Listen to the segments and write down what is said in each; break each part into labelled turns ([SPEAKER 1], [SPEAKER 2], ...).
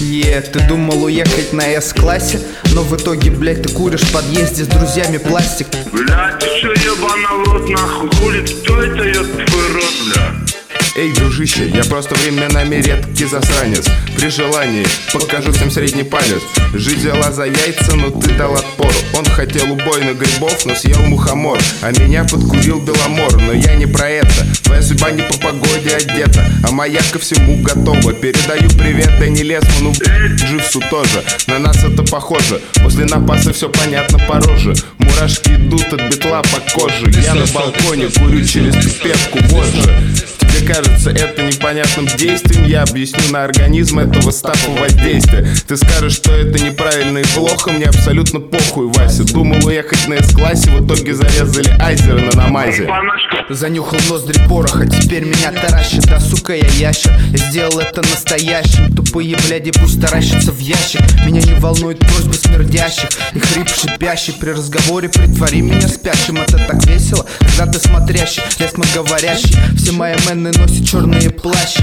[SPEAKER 1] Ты думал уехать на С-классе, но в итоге, блядь, ты куришь в подъезде с друзьями пластик.
[SPEAKER 2] Блядь, ты что, ебаный в рот, нахуй, хули, кто это, ёб твой рот, бля?
[SPEAKER 3] Эй, дружище, я просто временами редкий засранец. При желании покажу всем средний палец. Жить взяла за яйца, но ты дал отпор. Он хотел убойных грибов, но съел мухомор. А меня подкурил Беломор, но я не про это. Твоя судьба не по погоде одета, а моя ко всему готова. Передаю привет Дэнни Лесману, Дживсу тоже. На нас это похоже, после напаса все понятно по роже. Мурашки идут от бетла по коже. Я на балконе курю через пипетку, вот же. Тебе кажется это непонятным действием, я объясню на организм этого стапа воздействия. Ты скажешь, что это неправильно и плохо, мне абсолютно похуй, Вася. Думал уехать на С-классе, в итоге зарезали айзера на намазе.
[SPEAKER 1] Занюхал ноздри пороха, теперь меня таращит, да сука я ящер. Я сделал это настоящим, тупые бляди пусть таращатся в ящик. Меня не волнует просьбы смердящих и хрип шипящий. При разговоре притвори меня спящим, это так весело, когда ты смотрящий, лесма говорящий. Все мои мены носят черные плащи.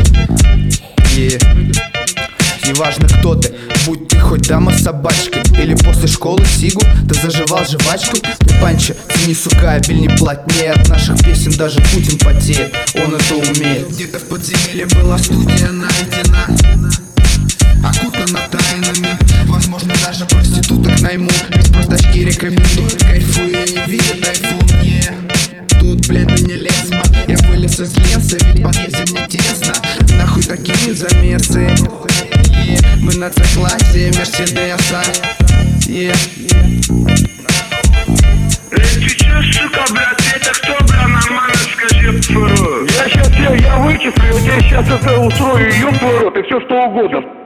[SPEAKER 1] Неважно кто ты, будь ты хоть дама с собачкой или после школы сигу, ты заживал жвачкой. Ты панча, цени, сука, обиль не плотнее. От наших песен даже Путин потеет, он это умеет. Где-то в подземелье была студия найдена, окутана тайнами. Возможно, даже проституток найму, без простачки рекомендую. Кайфую, я не видя тайфун, тут, блядь, меня лесма. Я вылез из леса, ведь в подъезде мне тесно. Нахуй такие замесы. Мы на С-классе Мерседеса.
[SPEAKER 2] Эй, ты чё, сука, блядь, это кто, бля, нормально скажи, ёб твой рот?
[SPEAKER 4] Я вычислю, я тебе сейчас это устрою, ёб твой рот, и все что угодно.